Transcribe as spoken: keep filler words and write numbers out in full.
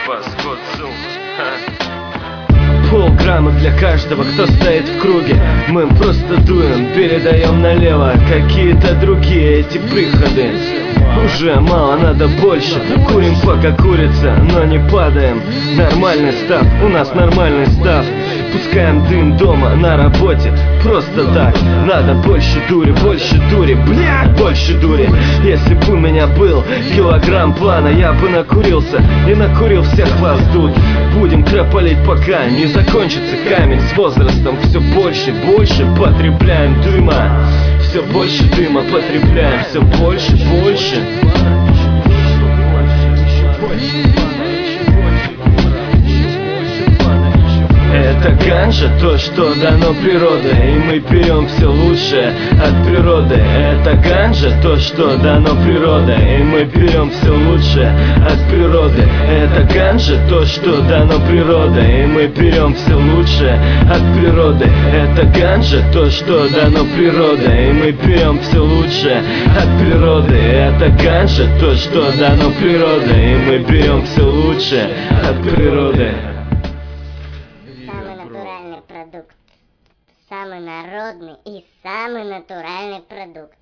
паскудцу. Полграмма для каждого, кто стоит в круге. Мы просто дуем, передаем налево. Какие-то другие эти приходы. Уже мало, надо больше. Курим пока курица, но не падаем. Нормальный став, у нас нормальный став. Пускаем дым дома, на работе. Просто так, надо больше дури, больше дури, блядь, больше дури. Если бы у меня был килограмм плана, я бы накурился и накурил всех вас тут. Будем кропалить, пока не закончится камень. С возрастом все больше, больше потребляем дыма. Все больше дыма потребляем, все больше, больше. Это ганжа, то, что дано природой, и мы берем все лучшее от природы. Это ганжа, то, что дано природой, и мы берем все лучшее от природы. Это ганжа, то, что дано природой, и мы берем все лучшее от природы. Это ганжа, то, что дано природой, и мы берем все лучшее от природы. Это ганжа, то, что дано природой, и мы берем все лучшее от природы. Самый натуральный продукт, самый народный и самый натуральный продукт.